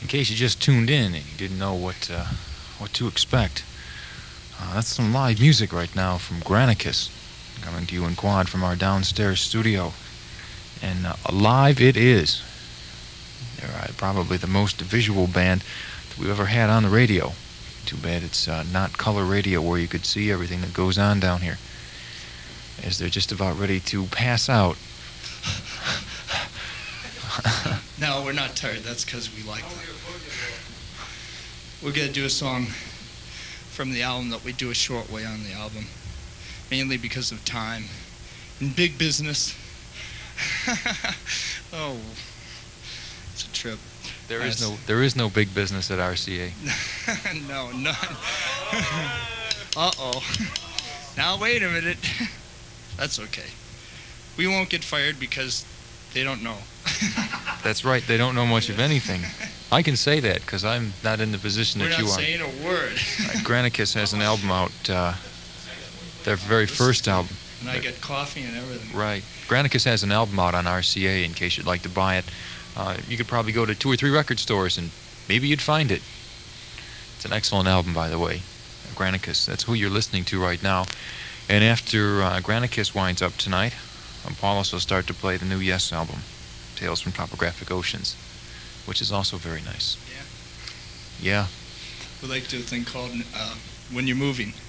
In case you just tuned in and you didn't know what to expect, that's some live music right now from Granicus, coming to you in quad from our downstairs studio. And live it is. They're probably the most visual band that we've ever had on the radio. Too bad it's not color radio where you could see everything that goes on down here, as they're just about ready to pass out. No, we're not tired. That's because we like them. We're going to do a song from the album that we do a short way on the album, mainly because of time. In big business. Oh, it's a trip. There is no big business at RCA. No, none. Uh-oh. Now, wait a minute. That's okay. We won't get fired because they don't know. That's right. They don't know much of anything. I can say that because I'm not in the position that you are. We're not saying a word. Granicus has an album out, their very first album. And I get coffee and everything. Right. Granicus has an album out on RCA in case you'd like to buy it. You could probably go to 2 or 3 record stores and maybe you'd find it. It's an excellent album, by the way. Granicus, that's who you're listening to right now. And after Granicus winds up tonight, Paulus will start to play the new Yes album, Tales from Topographic Oceans, which is also very nice. Yeah. Yeah. We like to do a thing called When You're Moving.